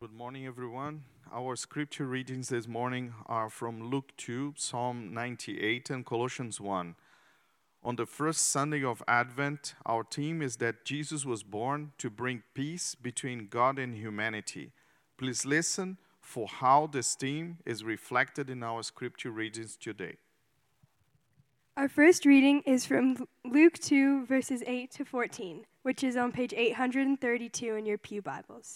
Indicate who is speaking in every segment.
Speaker 1: Good morning, everyone. Our scripture readings this morning are from Luke 2, Psalm 98, and Colossians 1. On the first Sunday of Advent, our theme is that Jesus was born to bring peace between God and humanity. Please listen for how this theme is reflected in our scripture readings today.
Speaker 2: Our first reading is from Luke 2, verses 8 to 14, which is on page 832 in your Pew Bibles.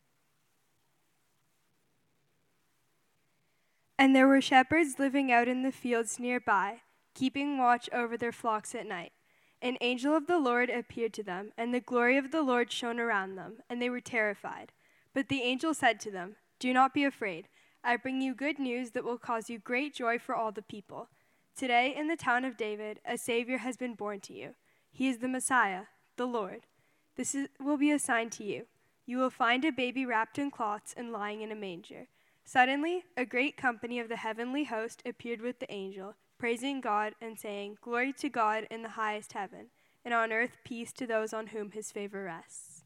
Speaker 2: And there were shepherds living out in the fields nearby, keeping watch over their flocks at night. An angel of the Lord appeared to them, and the glory of the Lord shone around them, and they were terrified. But the angel said to them, "Do not be afraid. I bring you good news that will cause you great joy for all the people. Today, in the town of David, a Savior has been born to you. He is the Messiah, the Lord. Will be a sign to you. You will find a baby wrapped in cloths and lying in a manger." Suddenly, a great company of the heavenly host appeared with the angel, praising God and saying, "Glory to God in the highest heaven, and on earth peace to those on whom his favor rests."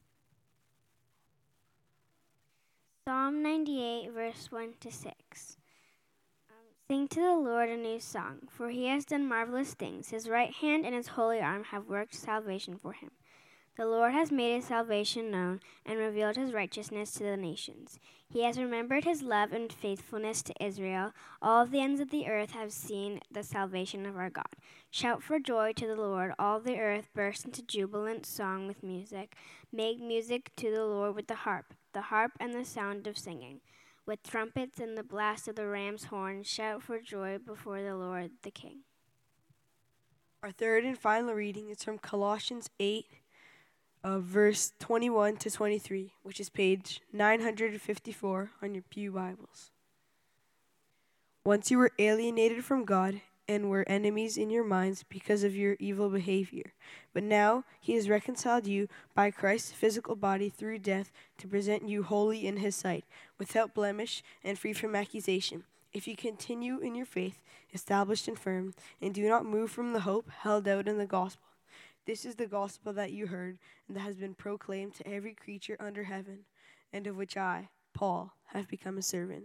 Speaker 3: Psalm 98, verse 1 to 6. Sing to the Lord a new song, for he has done marvelous things. His right hand and his holy arm have worked salvation for him. The Lord has made his salvation known and revealed his righteousness to the nations. He has remembered his love and faithfulness to Israel. All the ends of the earth have seen the salvation of our God. Shout for joy to the Lord. All the earth burst into jubilant song with music. Make music to the Lord with the harp and the sound of singing. With trumpets and the blast of the ram's horn, shout for joy before the Lord the King.
Speaker 4: Our third and final reading is from Colossians 8, verse 21 to 23, which is page 954 on your Pew Bibles. Once you were alienated from God and were enemies in your minds because of your evil behavior. But now he has reconciled you by Christ's physical body through death to present you holy in his sight, without blemish and free from accusation. If you continue in your faith, established and firm, and do not move from the hope held out in the gospel. This is the gospel that you heard and that has been proclaimed to every creature under heaven, and of which I, Paul, have become a servant.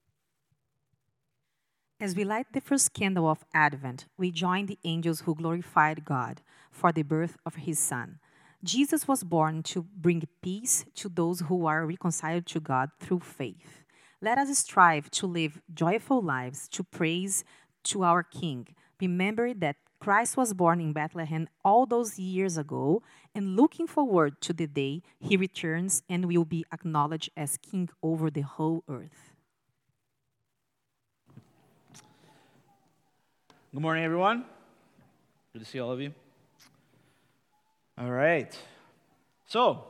Speaker 5: As we light the first candle of Advent, we join the angels who glorified God for the birth of his Son. Jesus was born to bring peace to those who are reconciled to God through faith. Let us strive to live joyful lives to praise to our King. Remember that Christ was born in Bethlehem all those years ago, and looking forward to the day he returns and will be acknowledged as King over the whole earth.
Speaker 6: Good morning, everyone. Good to see all of you. All right. So,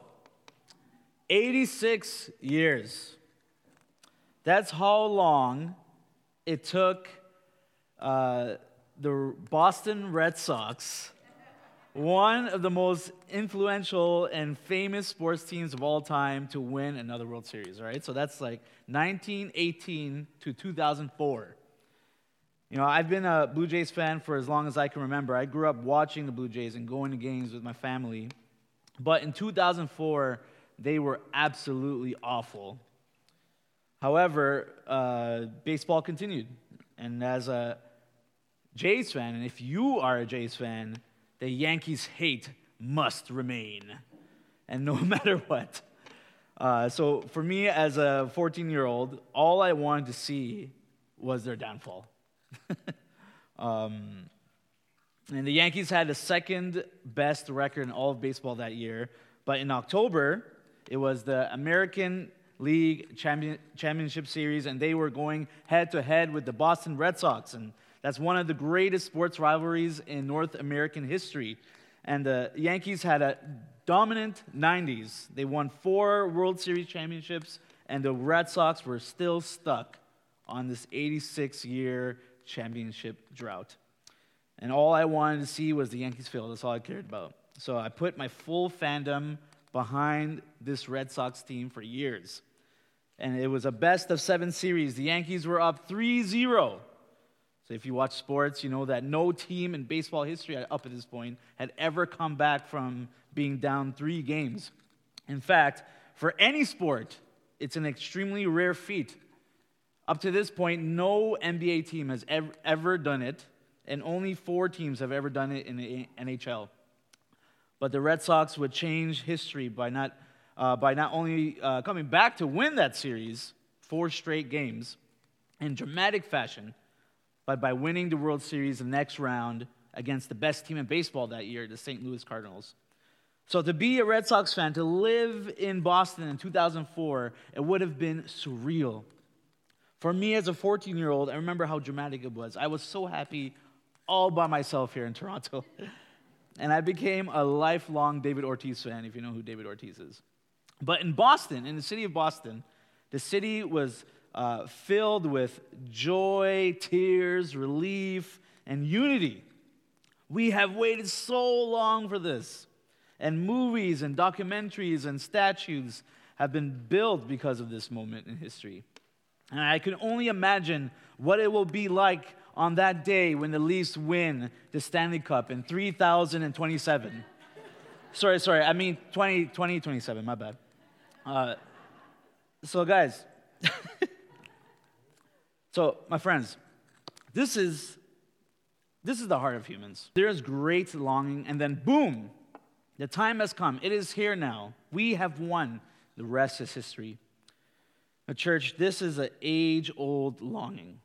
Speaker 6: 86 years. That's how long it took the Boston Red Sox, one of the most influential and famous sports teams of all time, to win another World Series, right? So that's like 1918 to 2004. You know, I've been a Blue Jays fan for as long as I can remember. I grew up watching the Blue Jays and going to games with my family. But in 2004, they were absolutely awful. However, baseball continued. And as a Jays fan, and if you are a Jays fan, the Yankees' hate must remain. And no matter what. So for me, as a 14-year-old, all I wanted to see was their downfall. And the Yankees had the second best record in all of baseball that year. But in October, it was the American League Championship Series, and they were going head-to-head with the Boston Red Sox. And that's one of the greatest sports rivalries in North American history. And the Yankees had a dominant 90s. They won 4 World Series championships, and the Red Sox were still stuck on this 86-year championship drought. And all I wanted to see was the Yankees fail. That's all I cared about. So I put my full fandom behind this Red Sox team for years. And it was a best-of-7 series. The Yankees were up 3-0. So if you watch sports, you know that no team in baseball history up at this point had ever come back from being down 3 games. In fact, for any sport, It's an extremely rare feat. Up to this point, no NBA team has ever done it, and only 4 teams have ever done it in the NHL. But the Red Sox would change history by not only coming back to win that series, 4 straight games, in dramatic fashion, but by winning the World Series the next round against the best team in baseball that year, the St. Louis Cardinals. So to be a Red Sox fan, to live in Boston in 2004, it would have been surreal. For me as a 14-year-old, I remember how dramatic it was. I was so happy all by myself here in Toronto. And I became a lifelong David Ortiz fan, if you know who David Ortiz is. But in Boston, in the city of Boston, the city was filled with joy, tears, relief, and unity. We have waited so long for this. And movies and documentaries and statues have been built because of this moment in history. And I can only imagine what it will be like on that day when the Leafs win the Stanley Cup in 3027. Sorry, I mean 2027, my bad. So guys, so my friends, this is the heart of humans. There is great longing, and then boom, the time has come. It is here now. We have won. The rest is history. But church, this is an age-old longing.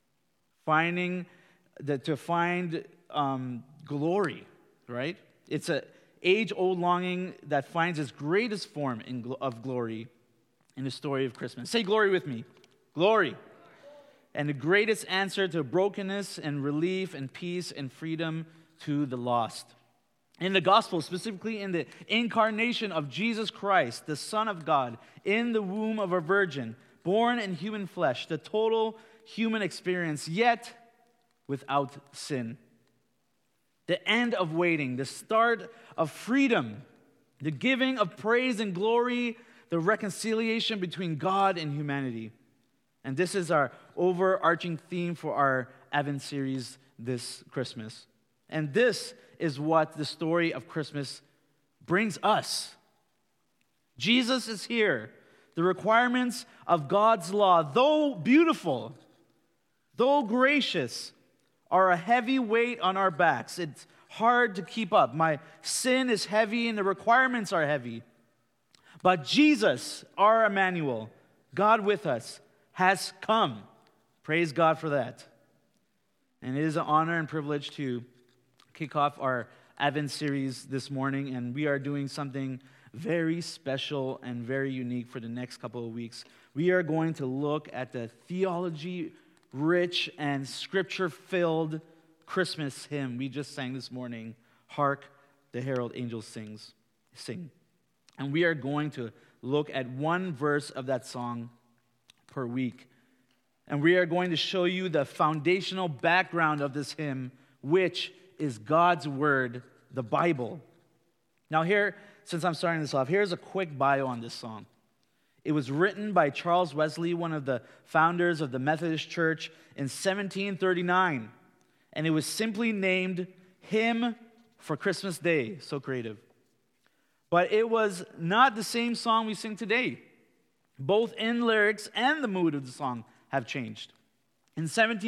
Speaker 6: To find glory, right? It's an age-old longing that finds its greatest form of glory in the story of Christmas. Say glory with me. Glory. And the greatest answer to brokenness and relief and peace and freedom to the lost. In the gospel, specifically in the incarnation of Jesus Christ, the Son of God, in the womb of a virgin, born in human flesh, the total human experience, yet without sin. The end of waiting, the start of freedom, the giving of praise and glory, the reconciliation between God and humanity. And this is our overarching theme for our Advent series this Christmas. And this is what the story of Christmas brings us. Jesus is here. The requirements of God's law, though beautiful, though gracious, are a heavy weight on our backs. It's hard to keep up. My sin is heavy and the requirements are heavy. But Jesus, our Emmanuel, God with us, has come. Praise God for that. And it is an honor and privilege to kick off our Advent series this morning, and we are doing something very special and very unique for the next couple of weeks. We are going to look at the theology-rich and scripture-filled Christmas hymn we just sang this morning, Hark, the Herald Angels Sing. And we are going to look at one verse of that song per week. And we are going to show you the foundational background of this hymn, which is God's Word, the Bible. Now here, since I'm starting this off, here's a quick bio on this song. It was written by Charles Wesley, one of the founders of the Methodist Church, in 1739. And it was simply named Hymn for Christmas Day. So creative. But it was not the same song we sing today. Both in lyrics and the mood of the song have changed. In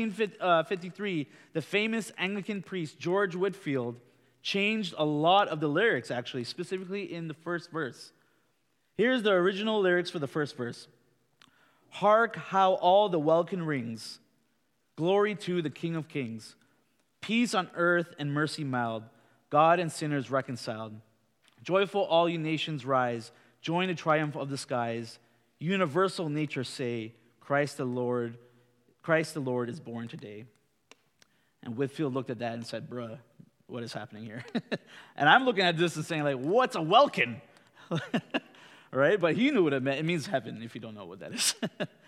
Speaker 6: 1753, the famous Anglican priest George Whitefield changed a lot of the lyrics, actually, specifically in the first verse. Here's the original lyrics for the first verse. Hark how all the welkin rings. Glory to the King of Kings. Peace on earth and mercy mild. God and sinners reconciled. Joyful all you nations rise. Join the triumph of the skies. Universal nature say, Christ the Lord is born today. And Whitefield looked at that and said, bruh, what is happening here? And I'm looking at this and saying, like, what's a welkin? Right? But he knew what it meant. It means heaven, if you don't know what that is.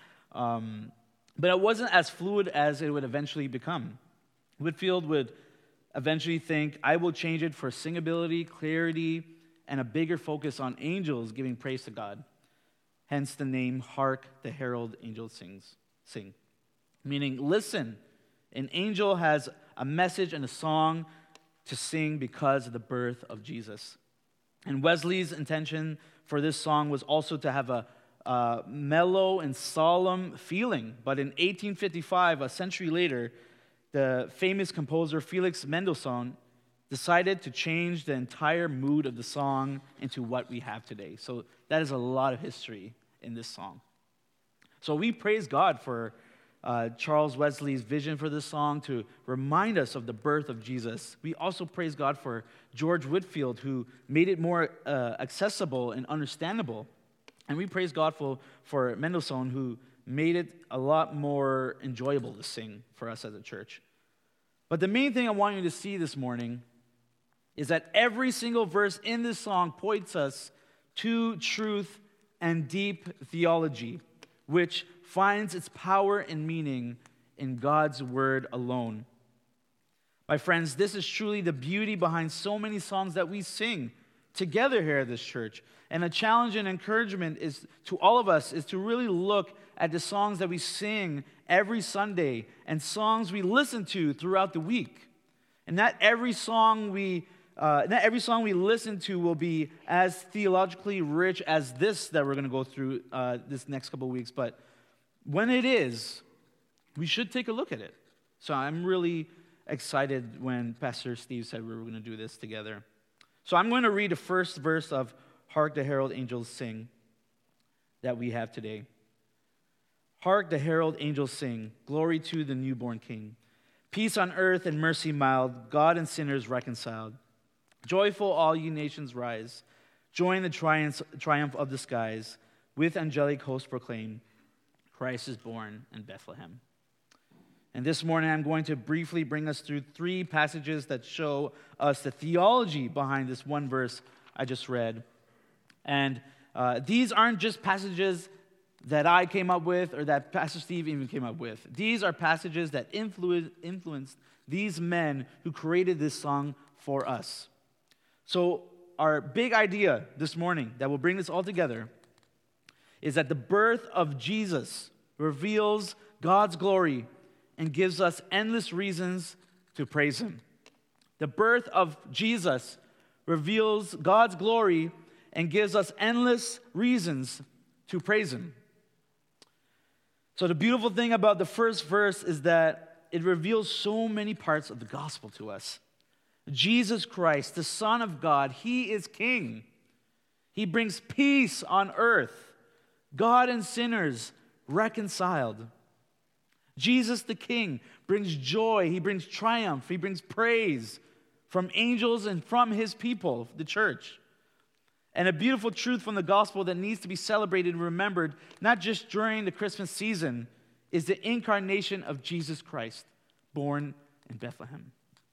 Speaker 6: But it wasn't as fluid as it would eventually become. Whitefield would eventually think, I will change it for singability, clarity, and a bigger focus on angels giving praise to God. Hence the name, Hark, the Herald Angels Sing. Meaning, listen, an angel has a message and a song to sing because of the birth of Jesus. And Wesley's intention for this song was also to have mellow and solemn feeling. But in 1855, a century later, the famous composer Felix Mendelssohn decided to change the entire mood of the song into what we have today. So that is a lot of history in this song. So we praise God for Charles Wesley's vision for this song to remind us of the birth of Jesus. We also praise God for George Whitefield, who made it more accessible and understandable. And we praise God for Mendelssohn, who made it a lot more enjoyable to sing for us as a church. But the main thing I want you to see this morning is that every single verse in this song points us to truth and deep theology, which finds its power and meaning in God's word alone. My friends, this is truly the beauty behind so many songs that we sing together here at this church. And a challenge and encouragement is to all of us is to really look at the songs that we sing every Sunday and songs we listen to throughout the week. And not every song we listen to will be as theologically rich as this that we're going to go through this next couple of weeks. But when it is, we should take a look at it. So I'm really excited when Pastor Steve said we were going to do this together. So I'm going to read the first verse of Hark the Herald Angels Sing that we have today. Hark the herald angels sing, glory to the newborn King. Peace on earth and mercy mild, God and sinners reconciled. Joyful all you nations rise, join the triumph of the skies, with angelic hosts proclaim, Christ is born in Bethlehem. And this morning I'm going to briefly bring us through three passages that show us the theology behind this one verse I just read. And these aren't just passages that I came up with or that Pastor Steve even came up with. These are passages that influenced these men who created this song for us. So our big idea this morning that will bring this all together is that the birth of Jesus reveals God's glory and gives us endless reasons to praise Him. The birth of Jesus reveals God's glory and gives us endless reasons to praise Him. So the beautiful thing about the first verse is that it reveals so many parts of the gospel to us. Jesus Christ, the Son of God, He is King. He brings peace on earth. God and sinners reconciled. Jesus the King brings joy. He brings triumph. He brings praise from angels and from His people, the church. And a beautiful truth from the gospel that needs to be celebrated and remembered, not just during the Christmas season, is the incarnation of Jesus Christ, born in Bethlehem.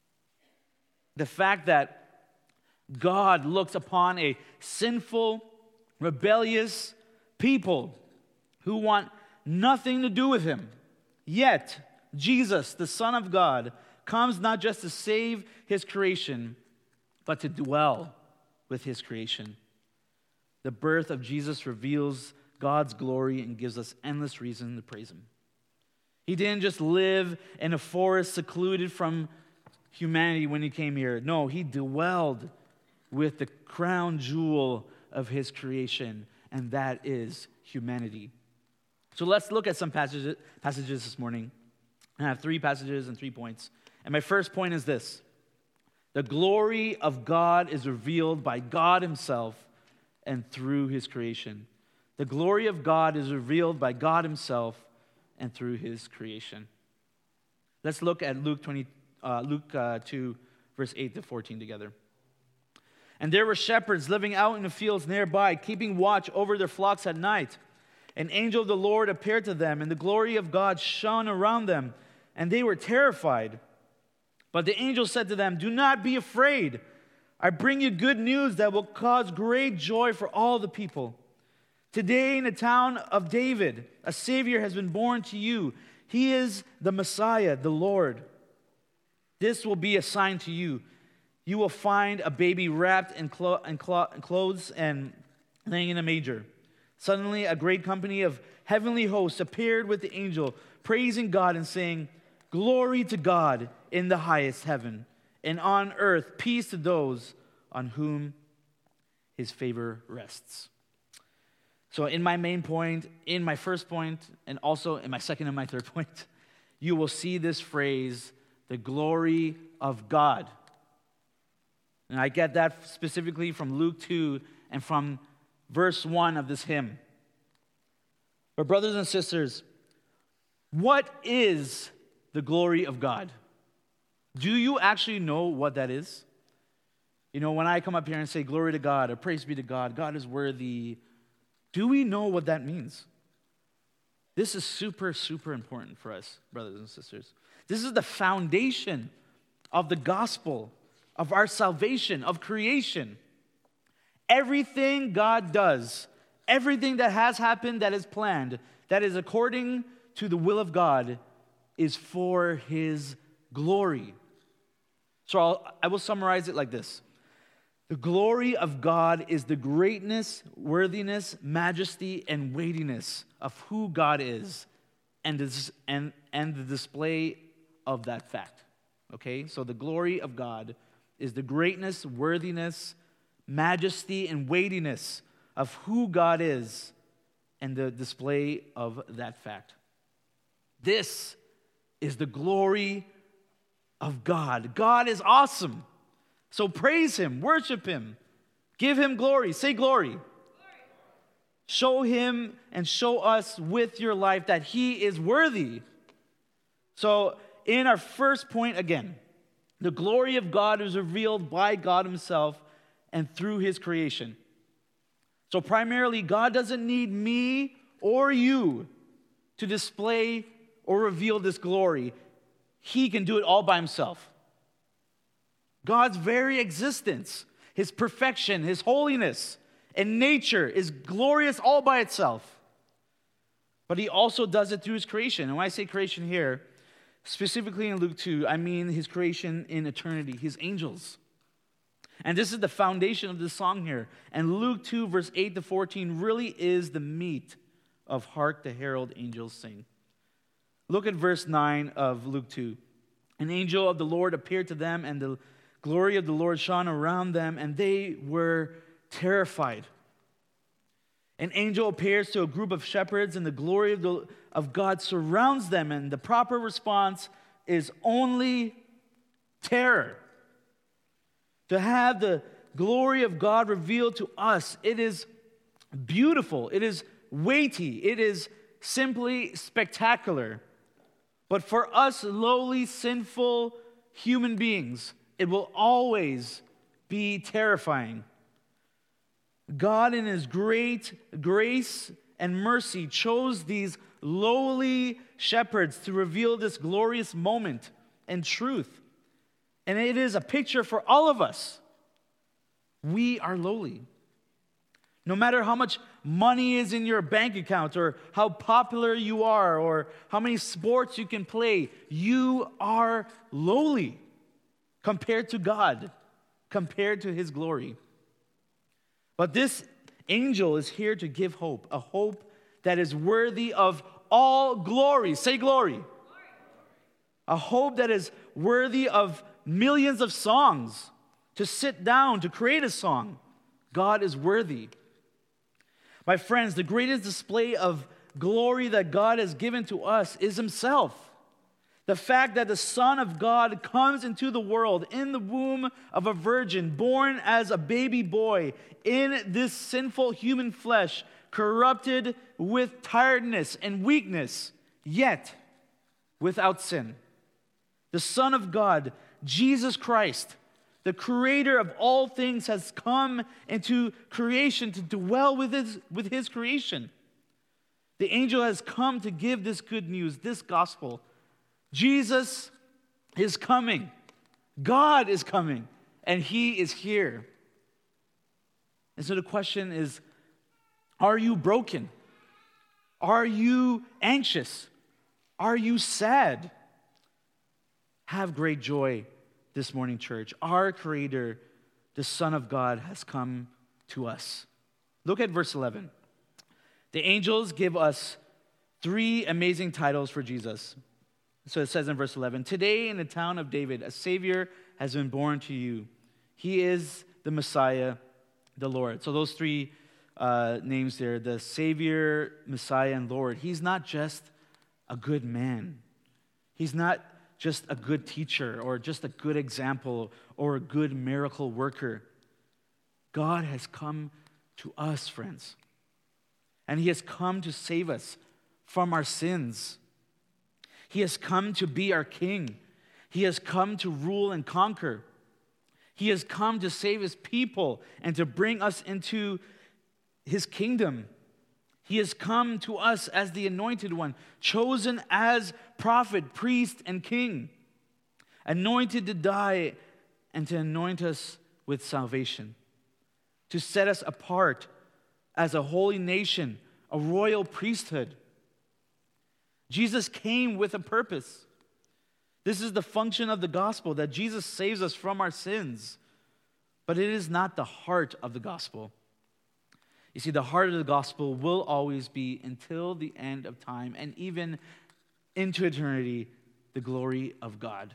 Speaker 6: The fact that God looks upon a sinful, rebellious people who want nothing to do with Him. Yet, Jesus, the Son of God, comes not just to save His creation, but to dwell with His creation. The birth of Jesus reveals God's glory and gives us endless reason to praise Him. He didn't just live in a forest secluded from humanity when He came here. No, He dwelled with the crown jewel of His creation, and that is humanity. So let's look at some passages this morning. I have 3 passages and 3 points. And my first point is this: the glory of God is revealed by God Himself and through His creation. The glory of God is revealed by God Himself and through His creation. Let's look at Luke 2, verse 8 to 14 together. And there were shepherds living out in the fields nearby, keeping watch over their flocks at night. An angel of the Lord appeared to them, and the glory of God shone around them, and they were terrified. But the angel said to them, "Do not be afraid. I bring you good news that will cause great joy for all the people. Today in the town of David, a Savior has been born to you. He is the Messiah, the Lord. This will be a sign to you. You will find a baby wrapped in clothes and laying in a manger." Suddenly, a great company of heavenly hosts appeared with the angel, praising God and saying, "Glory to God in the highest heaven, and on earth peace to those on whom His favor rests." So in my main point, in my first point, and also in my second and my third point, you will see this phrase, the glory of God. And I get that specifically from Luke 2 and from verse 1 of this hymn. But brothers and sisters, what is the glory of God? Do you actually know what that is? You know, when I come up here and say glory to God or praise be to God, God is worthy, do we know what that means? This is super, super important for us, brothers and sisters. This is the foundation of the gospel, of our salvation, of creation. Everything God does, everything that has happened, that is planned, that is according to the will of God, is for His glory. So I will summarize it like this. The glory of God is the greatness, worthiness, majesty, and weightiness of who God is and the display of that fact. Okay? So the glory of God is the greatness, worthiness, majesty, and weightiness of who God is and the display of that fact. This is the glory of God. God is awesome. So praise Him, worship Him, give Him glory. Say glory. Show Him and show us with your life that He is worthy. So in our first point again, the glory of God is revealed by God Himself and through His creation. So primarily, God doesn't need me or you to display or reveal this glory. He can do it all by Himself. God's very existence, His perfection, His holiness, and nature is glorious all by itself. But He also does it through His creation. And when I say creation here, specifically in Luke 2, I mean His creation in eternity, His angels. And this is the foundation of this song here. And Luke 2, verse 8 to 14 really is the meat of Hark the Herald Angels Sing. Look at verse 9 of Luke 2. An angel of the Lord appeared to them, and the glory of the Lord shone around them, and they were terrified. An angel appears to a group of shepherds, and the glory of God surrounds them, and the proper response is only terror. To have the glory of God revealed to us, it is beautiful, it is weighty, it is simply spectacular. But for us lowly, sinful human beings, it will always be terrifying. God, in His great grace and mercy, chose these lowly shepherds to reveal this glorious moment and truth. And it is a picture for all of us. We are lowly. No matter how much money is in your bank account, or how popular you are, or how many sports you can play, you are lowly compared to God, compared to His glory. But this angel is here to give hope, a hope that is worthy of all glory. Say glory. A hope that is worthy of millions of songs. To sit down, to create a song. God is worthy. My friends, the greatest display of glory that God has given to us is Himself. The fact that the Son of God comes into the world in the womb of a virgin, born as a baby boy in this sinful human flesh, corrupted with tiredness and weakness, yet without sin. The Son of God, Jesus Christ, the creator of all things, has come into creation to dwell with his creation. The angel has come to give this good news, this gospel. Jesus is coming. God is coming. And He is here. And so the question is, are you broken? Are you anxious? Are you sad? Have great joy this morning, church. Our Creator, the Son of God, has come to us. Look at verse 11. The angels give us 3 amazing titles for Jesus. So it says in verse 11, "Today in the town of David, a Savior has been born to you. He is the Messiah, the Lord." So those 3 names there, the Savior, Messiah, and Lord. He's not just a good man. He's not just a good teacher or just a good example or a good miracle worker. God has come to us, friends. And He has come to save us from our sins. He has come to be our King. He has come to rule and conquer. He has come to save His people and to bring us into His kingdom. He has come to us as the Anointed One, chosen as prophet, priest, and king, anointed to die and to anoint us with salvation, to set us apart as a holy nation, a royal priesthood. Jesus came with a purpose. This is the function of the gospel, that Jesus saves us from our sins. But it is not the heart of the gospel. You see, the heart of the gospel will always be, until the end of time and even into eternity, the glory of God.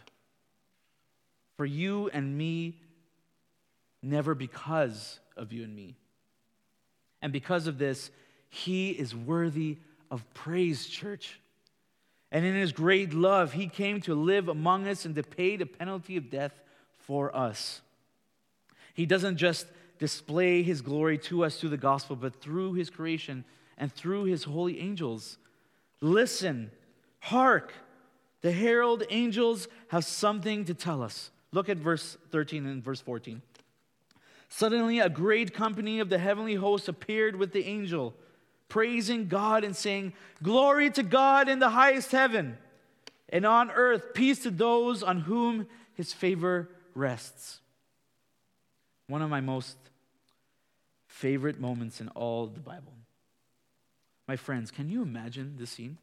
Speaker 6: For you and me, never because of you and me. And because of this, He is worthy of praise, church. And in His great love, He came to live among us and to pay the penalty of death for us. He doesn't just display His glory to us through the gospel, but through His creation and through His holy angels. Listen, hark, the herald angels have something to tell us. Look at verse 13 and verse 14. Suddenly a great company of the heavenly hosts appeared with the angel, praising God and saying, "Glory to God in the highest heaven, and on earth peace to those on whom His favor rests." One of my most favorite moments in all of the Bible. My friends, can you imagine this scene?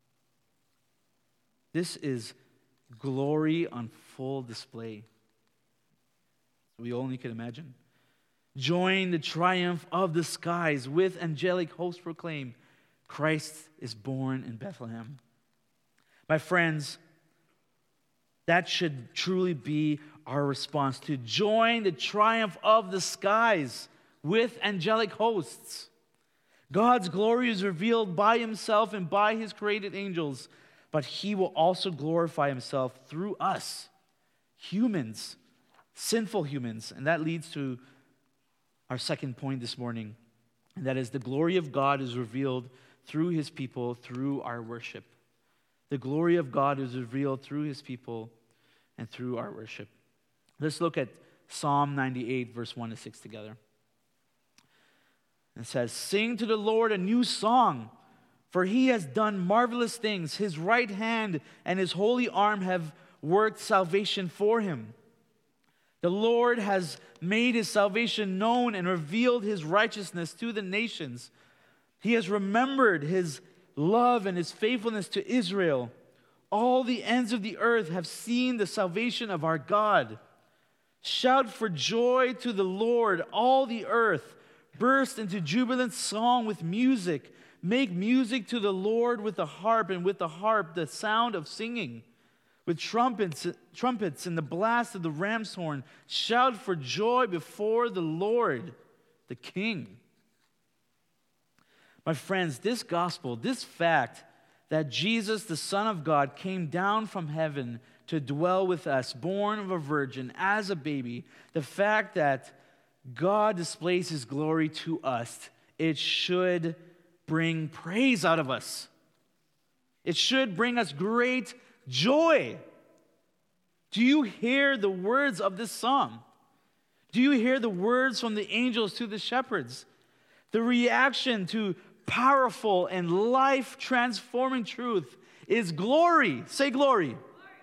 Speaker 6: This is glory on full display. We only can imagine. Join the triumph of the skies with angelic hosts proclaim, Christ is born in Bethlehem. My friends, that should truly be our response, to join the triumph of the skies with angelic hosts. God's glory is revealed by Himself and by His created angels, but He will also glorify Himself through us, humans, sinful humans. And that leads to our second point this morning, and that is the glory of God is revealed through His people, through our worship. The glory of God is revealed through His people and through our worship. Let's look at Psalm 98, verse 1 to 6 together. It says, "Sing to the Lord a new song, for He has done marvelous things. His right hand and His holy arm have worked salvation for Him. The Lord has made His salvation known and revealed His righteousness to the nations. He has remembered His love and His faithfulness to Israel. All the ends of the earth have seen the salvation of our God. Shout for joy to the Lord, all the earth. Burst into jubilant song with music. Make music to the Lord with the harp, and with the harp the sound of singing. With trumpets and the blast of the ram's horn. Shout for joy before the Lord, the King." My friends, this gospel, this fact that Jesus, the Son of God, came down from heaven to dwell with us, born of a virgin, as a baby, the fact that God displays His glory to us, it should bring praise out of us. It should bring us great joy. Do you hear the words of this psalm? Do you hear the words from the angels to the shepherds? The reaction to powerful and life-transforming truth is glory. Say glory.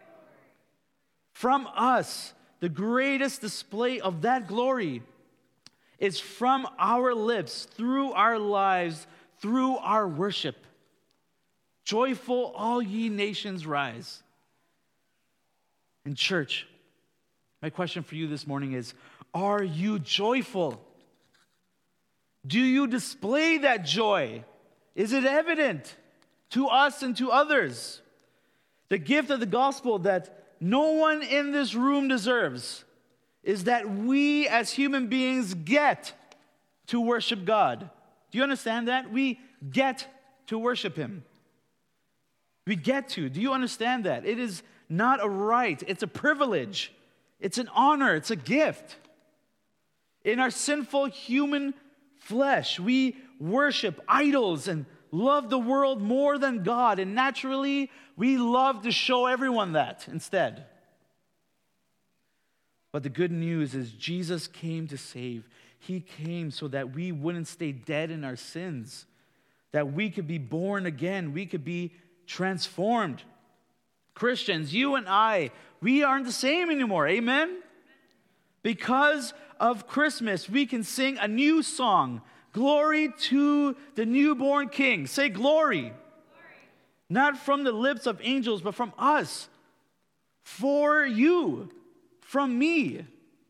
Speaker 6: From us, the greatest display of that glory is from our lips, through our lives, through our worship. Joyful, all ye nations rise. In church, my question for you this morning is, are you joyful? Do you display that joy? Is it evident to us and to others? The gift of the gospel that no one in this room deserves is that we as human beings get to worship God. Do you understand that? We get to worship him. We get to. Do you understand that? It is not a right. It's a privilege. It's an honor. It's a gift. In our sinful human flesh, we worship idols and love the world more than God. And naturally, we love to show everyone that instead. But the good news is Jesus came to save. He came so that we wouldn't stay dead in our sins, that we could be born again, we could be transformed. Christians, you and I, we aren't the same anymore. Amen? Because of Christmas, we can sing a new song. Glory to the newborn King. Say glory. Glory. Not from the lips of angels, but from us. For you. From me.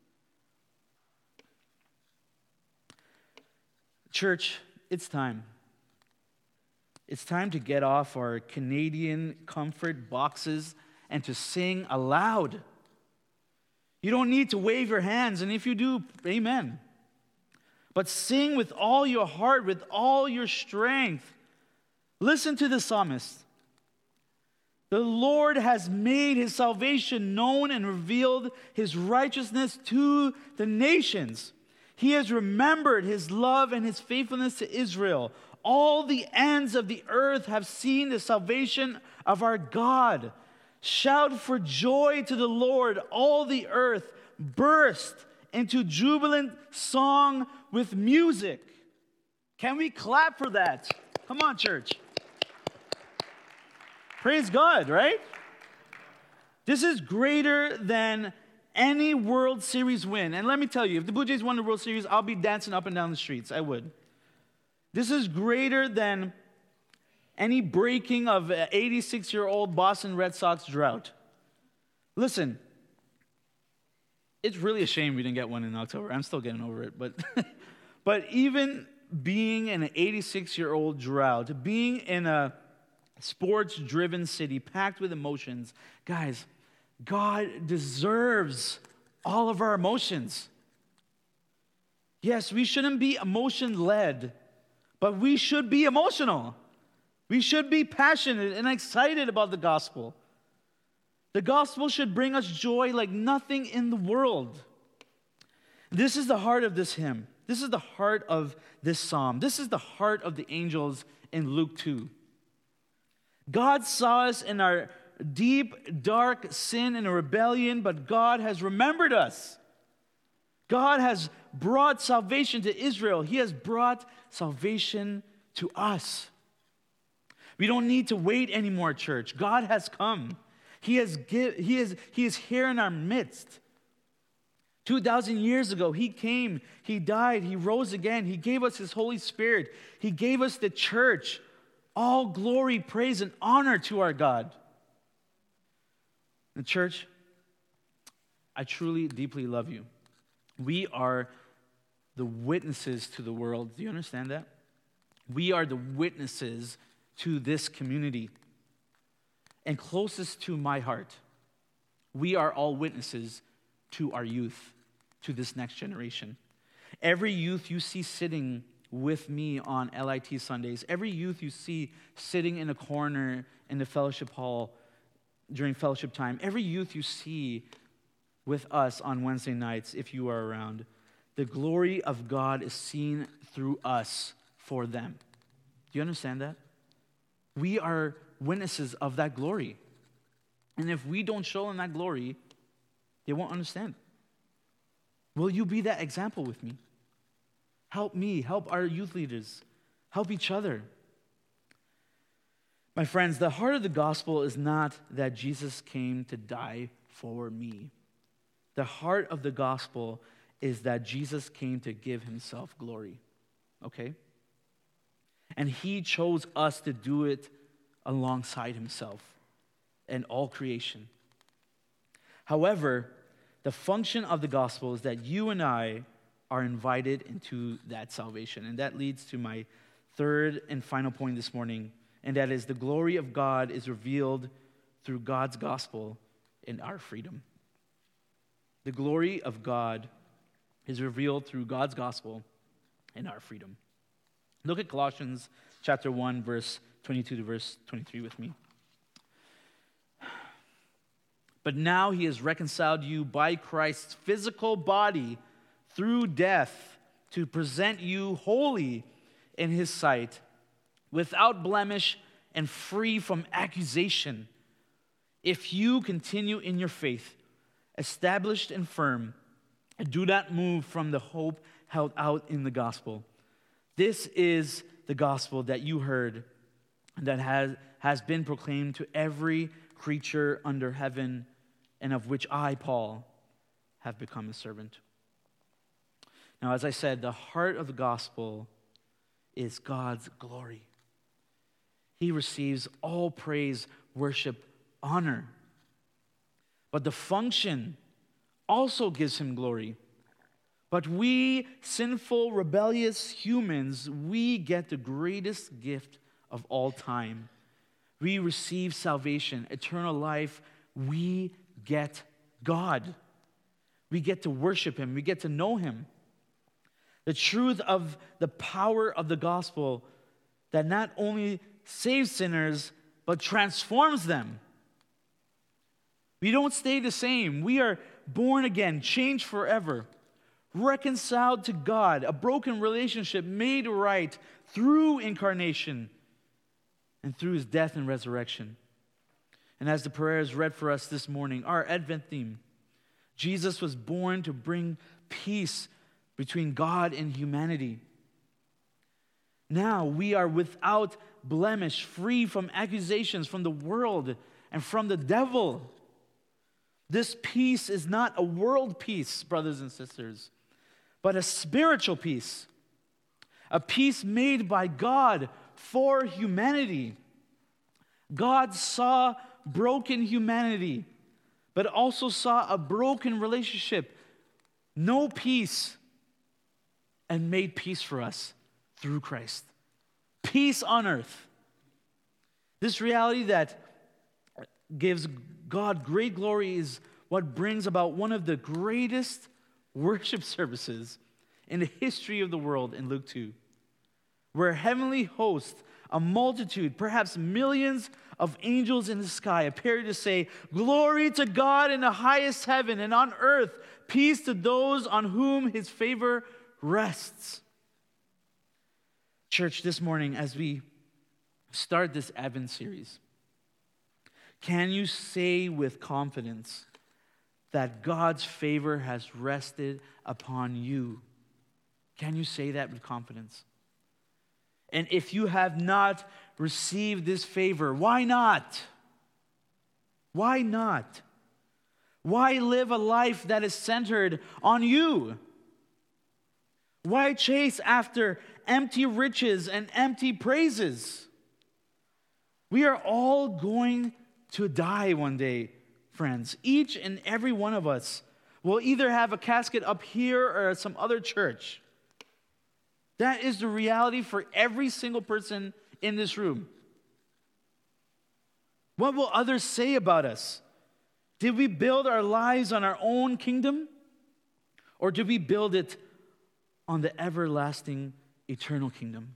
Speaker 6: Church, it's time. It's time to get off our Canadian comfort boxes and to sing aloud. You don't need to wave your hands, and if you do, amen. But sing with all your heart, with all your strength. Listen to the psalmist. The Lord has made his salvation known and revealed his righteousness to the nations. He has remembered his love and his faithfulness to Israel. All the ends of the earth have seen the salvation of our God. Shout for joy to the Lord, all the earth. Burst into jubilant song with music. Can we clap for that? Come on, church. Praise God, right? This is greater than any World Series win. And let me tell you, if the Blue Jays won the World Series, I'll be dancing up and down the streets. I would. This is greater than any breaking of an 86-year-old Boston Red Sox drought. Listen, it's really a shame we didn't get one in October. I'm still getting over it. But even being in an 86-year-old drought, being in a sports-driven city packed with emotions, guys, God deserves all of our emotions. Yes, we shouldn't be emotion-led, but we should be emotional. We should be passionate and excited about the gospel. The gospel should bring us joy like nothing in the world. This is the heart of this hymn. This is the heart of this psalm. This is the heart of the angels in Luke 2. God saw us in our deep, dark sin and rebellion, but God has remembered us. God has brought salvation to Israel. He has brought salvation to us. We don't need to wait anymore, church. God has come. He is here in our midst. 2,000 years ago, he came, he died, he rose again. He gave us his Holy Spirit. He gave us the church. All glory, praise, and honor to our God. The church, I truly, deeply love you. We are the witnesses to the world. Do you understand that? We are the witnesses to this community. And closest to my heart, we are all witnesses to our youth, to this next generation. Every youth you see sitting with me on LIT Sundays, every youth you see sitting in a corner in the fellowship hall during fellowship time, every youth you see with us on Wednesday nights, if you are around, the glory of God is seen through us for them. Do you understand that? We are witnesses of that glory. And if we don't show them that glory, they won't understand. Will you be that example with me? Help me, help our youth leaders, help each other. My friends, the heart of the gospel is not that Jesus came to die for me. The heart of the gospel is that Jesus came to give himself glory. Okay? And he chose us to do it alongside himself and all creation. However, the function of the gospel is that you and I are invited into that salvation. And that leads to my third and final point this morning, and that is the glory of God is revealed through God's gospel in our freedom. The glory of God is revealed through God's gospel in our freedom. Look at Colossians chapter 1, verse 22 to verse 23 with me. But now he has reconciled you by Christ's physical body through death to present you holy in his sight, without blemish and free from accusation. If you continue in your faith, established and firm, and do not move from the hope held out in the gospel. This is the gospel that you heard, that has been proclaimed to every creature under heaven, and of which I, Paul, have become a servant. Now, as I said, the heart of the gospel is God's glory. He receives all praise, worship, honor. But the function also gives him glory. But we, sinful, rebellious humans, we get the greatest gift of all time. We receive salvation, eternal life. We get God. We get to worship him. We get to know him. The truth of the power of the gospel that not only saves sinners, but transforms them. We don't stay the same. We are born again, changed forever, reconciled to God, a broken relationship made right through incarnation and through his death and resurrection. And as the prayer is read for us this morning, our Advent theme, Jesus was born to bring peace between God and humanity. Now we are without blemish, free from accusations from the world and from the devil. This peace is not a world peace, brothers and sisters, but a spiritual peace. A peace made by God for humanity. God saw broken humanity, but also saw a broken relationship, no peace, and made peace for us through Christ. Peace on earth. This reality that gives God great glory is what brings about one of the greatest worship services in the history of the world in Luke 2, where heavenly hosts, a multitude, perhaps millions of angels in the sky, appear to say, "Glory to God in the highest heaven, and on earth, peace to those on whom his favor rests." Church, this morning, as we start this Advent series, can you say with confidence that God's favor has rested upon you? Can you say that with confidence? And if you have not received this favor, why not? Why not? Why live a life that is centered on you? Why chase after empty riches and empty praises? We are all going to die one day, friends. Each and every one of us will either have a casket up here or at some other church. That is the reality for every single person in this room. What will others say about us? Did we build our lives on our own kingdom? Or did we build it on the everlasting, eternal kingdom?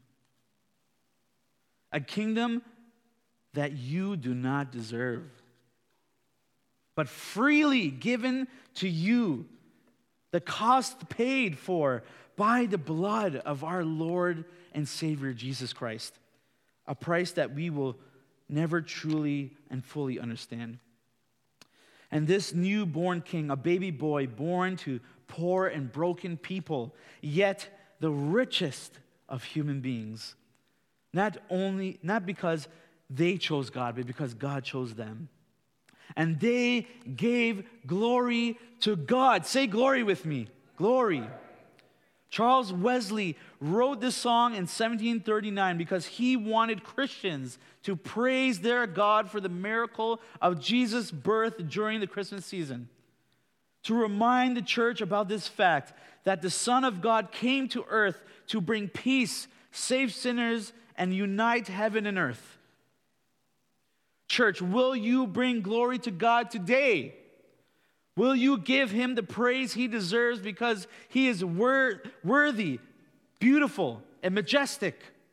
Speaker 6: A kingdom that you do not deserve, but freely given to you, the cost paid for by the blood of our Lord and Savior Jesus Christ, a price that we will never truly and fully understand. And this newborn king, a baby boy born to poor and broken people, yet the richest of human beings, not because they chose God, but because God chose them. And they gave glory to God. Say glory with me. Glory. Charles Wesley wrote this song in 1739 because he wanted Christians to praise their God for the miracle of Jesus' birth during the Christmas season. To remind the church about this fact that the Son of God came to earth to bring peace, save sinners, and unite heaven and earth. Church, will you bring glory to God today? Will you give him the praise he deserves because he is worthy, beautiful, and majestic?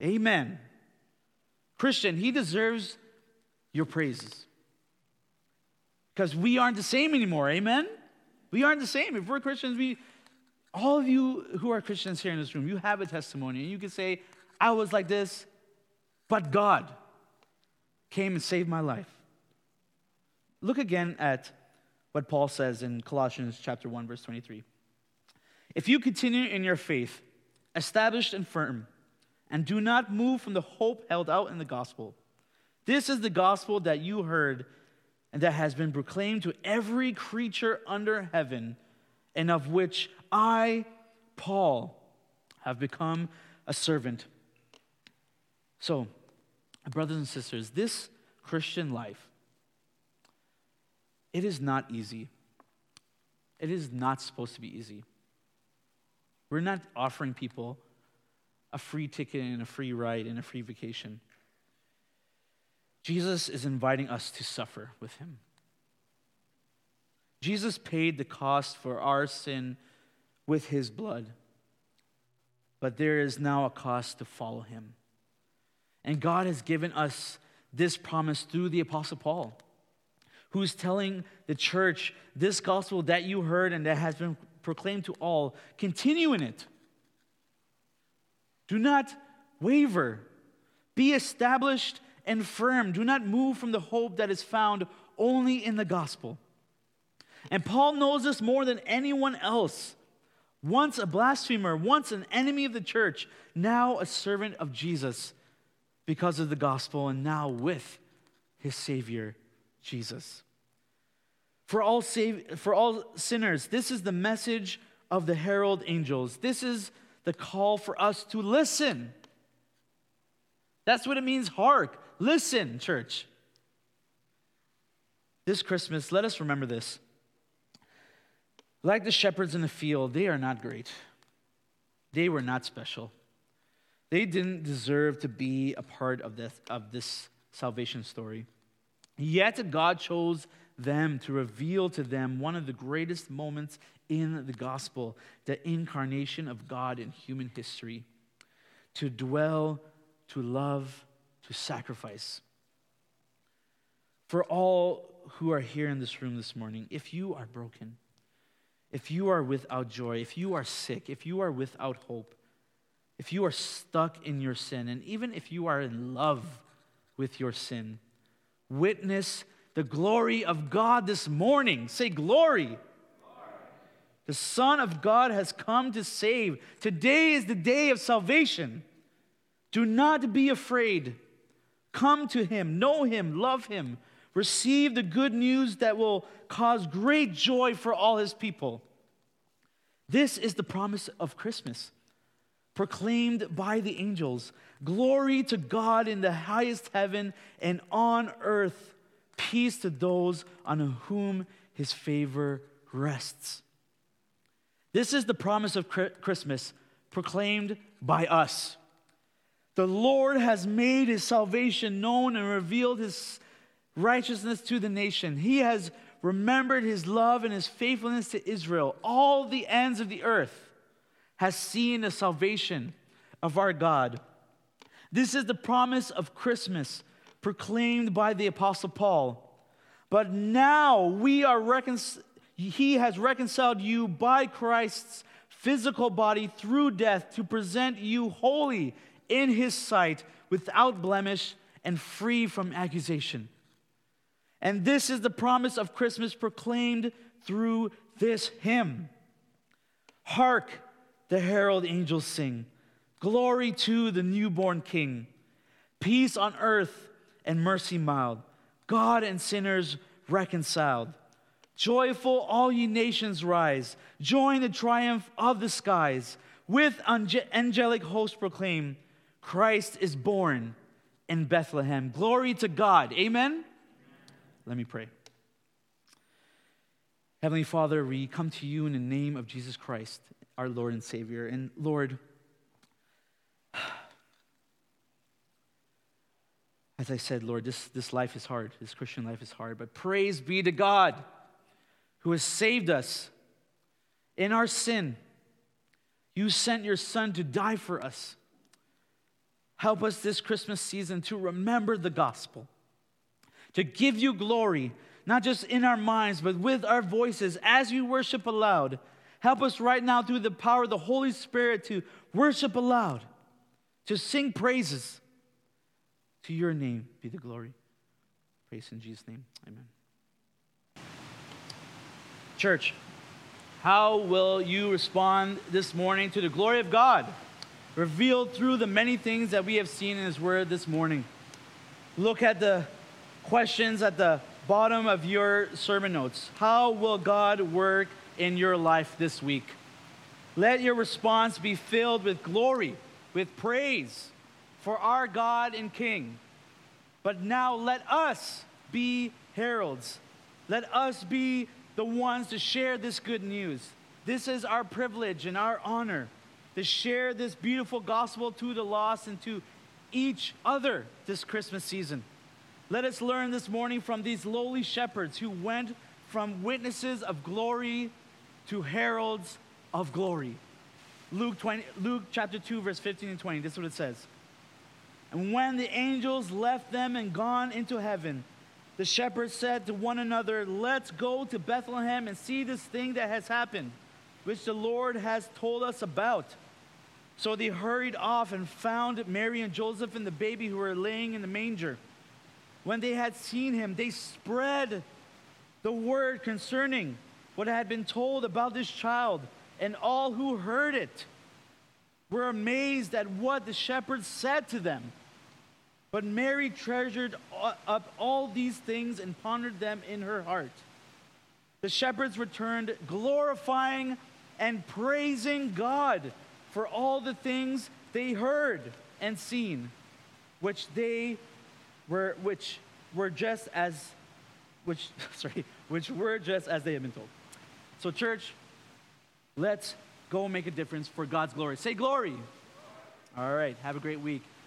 Speaker 6: Amen. Christian, he deserves your praises. Because we aren't the same anymore. Amen? We aren't the same. If we're Christians, all of you who are Christians here in this room, you have a testimony. And you can say, I was like this, but God came and saved my life. Look again at what Paul says in Colossians chapter 1, verse 23. If you continue in your faith, established and firm, and do not move from the hope held out in the gospel. This is the gospel that you heard and that has been proclaimed to every creature under heaven, and of which I, Paul, have become a servant. So, brothers and sisters, this Christian life, it is not easy. It is not supposed to be easy. We're not offering people a free ticket and a free ride and a free vacation. Jesus is inviting us to suffer with him. Jesus paid the cost for our sin with his blood, but there is now a cost to follow him. And God has given us this promise through the Apostle Paul, who's telling the church, this gospel that you heard and that has been proclaimed to all, continue in it. Do not waver. Be established and firm. Do not move from the hope that is found only in the gospel. And Paul knows this more than anyone else. Once a blasphemer, once an enemy of the church, now a servant of Jesus because of the gospel, and now with his Savior, Jesus. For all sinners, this is the message of the herald angels. This is the call for us to listen. That's what it means, hark. Listen, church. This Christmas, let us remember this. Like the shepherds in the field, they are not great. They were not special. They didn't deserve to be a part of this salvation story. Yet God chose them to reveal to them one of the greatest moments in the gospel, the incarnation of God in human history, to dwell, to love, to sacrifice. For all who are here in this room this morning, if you are broken, if you are without joy, if you are sick, if you are without hope, if you are stuck in your sin, and even if you are in love with your sin, witness the glory of God this morning. Say glory. The Son of God has come to save. Today is the day of salvation. Do not be afraid. Come to him, know him, love him. Receive the good news that will cause great joy for all his people. This is the promise of Christmas, proclaimed by the angels. Glory to God in the highest heaven, and on earth, peace to those on whom his favor rests. This is the promise of Christmas, proclaimed by us. The Lord has made his salvation known and revealed his righteousness to the nation. He has remembered his love and his faithfulness to Israel. All the ends of the earth has seen the salvation of our God. This is the promise of Christmas, proclaimed by the Apostle Paul. But now he has reconciled you by Christ's physical body through death to present you holy in his sight, without blemish and free from accusation. And this is the promise of Christmas proclaimed through this hymn. Hark, the herald angels sing. Glory to the newborn King. Peace on earth and mercy mild. God and sinners reconciled. Joyful all ye nations rise. Join the triumph of the skies. With angelic hosts proclaim, Christ is born in Bethlehem. Glory to God. Amen? Let me pray. Heavenly Father, we come to you in the name of Jesus Christ, our Lord and Savior. And Lord, as I said, Lord, this life is hard. This Christian life is hard. But praise be to God who has saved us in our sin. You sent your Son to die for us. Help us this Christmas season to remember the gospel, to give you glory, not just in our minds, but with our voices as we worship aloud. Help us right now through the power of the Holy Spirit to worship aloud, to sing praises. To your name be the glory. Praise in Jesus' name. Amen. Church, how will you respond this morning to the glory of God revealed through the many things that we have seen in His Word this morning? Look at the questions at the bottom of your sermon notes. How will God work in your life this week? Let your response be filled with glory, with praise for our God and King. But now let us be heralds. Let us be the ones to share this good news. This is our privilege and our honor to share this beautiful gospel to the lost and to each other this Christmas season. Let us learn this morning from these lowly shepherds who went from witnesses of glory to heralds of glory. Luke chapter 2, verse 15 and 20, this is what it says. And when the angels left them and gone into heaven, the shepherds said to one another, let's go to Bethlehem and see this thing that has happened, which the Lord has told us about. So they hurried off and found Mary and Joseph and the baby who were laying in the manger. When they had seen him, they spread the word concerning what had been told about this child, and all who heard it were amazed at what the shepherds said to them. But Mary treasured up all these things and pondered them in her heart. The shepherds returned, glorifying and praising God for all the things they heard and seen, which were just as they had been told. So, church, let's go make a difference for God's glory. Say glory. All right, have a great week.